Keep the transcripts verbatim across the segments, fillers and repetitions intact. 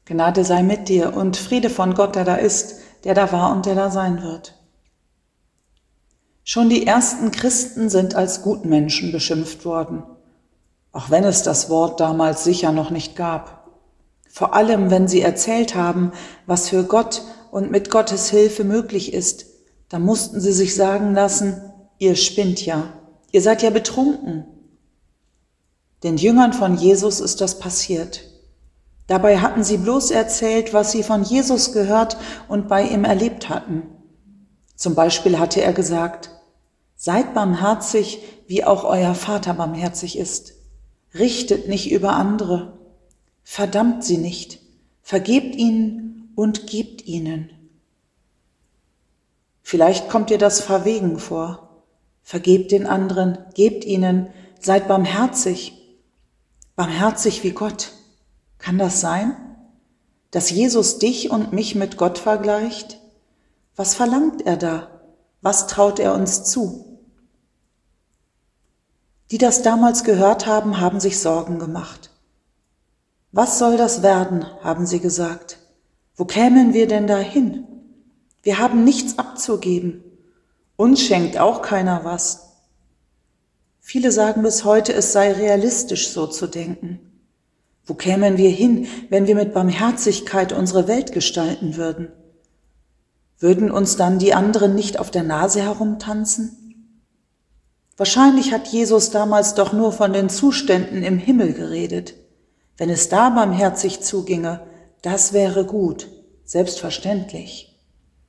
Gnade sei mit dir und Friede von Gott, der da ist, der da war und der da sein wird. Schon die ersten Christen sind als Gutmenschen beschimpft worden, auch wenn es das Wort damals sicher noch nicht gab. Vor allem, wenn sie erzählt haben, was für Gott und mit Gottes Hilfe möglich ist, da mussten sie sich sagen lassen, ihr spinnt ja, ihr seid ja betrunken. Den Jüngern von Jesus ist das passiert. Dabei hatten sie bloß erzählt, was sie von Jesus gehört und bei ihm erlebt hatten. Zum Beispiel hatte er gesagt, seid barmherzig, wie auch euer Vater barmherzig ist. Richtet nicht über andere. Verdammt sie nicht. Vergebt ihnen und gebt ihnen. Vielleicht kommt dir das verwegen vor. Vergebt den anderen, gebt ihnen, seid barmherzig. Barmherzig wie Gott. Kann das sein, dass Jesus dich und mich mit Gott vergleicht? Was verlangt er da? Was traut er uns zu? Die das damals gehört haben, haben sich Sorgen gemacht. Was soll das werden, haben sie gesagt. Wo kämen wir denn da hin? Wir haben nichts abzugeben. Uns schenkt auch keiner was. Viele sagen bis heute, es sei realistisch, so zu denken. Wo kämen wir hin, wenn wir mit Barmherzigkeit unsere Welt gestalten würden? Würden uns dann die anderen nicht auf der Nase herumtanzen? Wahrscheinlich hat Jesus damals doch nur von den Zuständen im Himmel geredet. Wenn es da barmherzig zuginge, das wäre gut, selbstverständlich.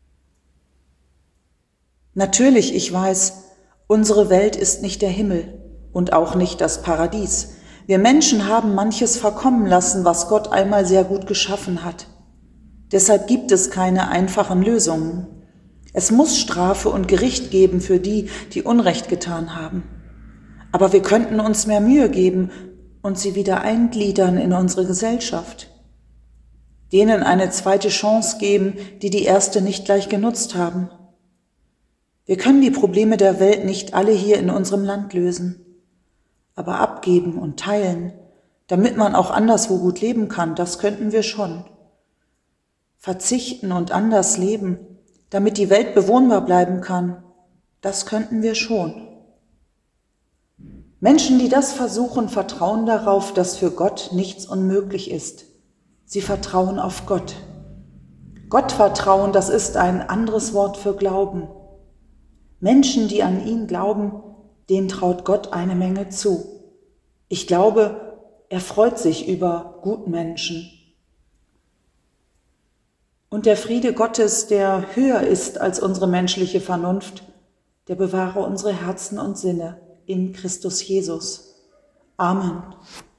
Natürlich, ich weiß, unsere Welt ist nicht der Himmel und auch nicht das Paradies. Wir Menschen haben manches verkommen lassen, was Gott einmal sehr gut geschaffen hat. Deshalb gibt es keine einfachen Lösungen. Es muss Strafe und Gericht geben für die, die Unrecht getan haben. Aber wir könnten uns mehr Mühe geben und sie wieder eingliedern in unsere Gesellschaft. Denen eine zweite Chance geben, die die erste nicht gleich genutzt haben. Wir können die Probleme der Welt nicht alle hier in unserem Land lösen. Aber abgeben und teilen, damit man auch anderswo gut leben kann, das könnten wir schon. Verzichten und anders leben, damit die Welt bewohnbar bleiben kann, das könnten wir schon. Menschen, die das versuchen, vertrauen darauf, dass für Gott nichts unmöglich ist. Sie vertrauen auf Gott. Gottvertrauen, das ist ein anderes Wort für Glauben. Menschen, die an ihn glauben, denen traut Gott eine Menge zu. Ich glaube, er freut sich über Gutmenschen. Und der Friede Gottes, der höher ist als unsere menschliche Vernunft, der bewahre unsere Herzen und Sinne in Christus Jesus. Amen.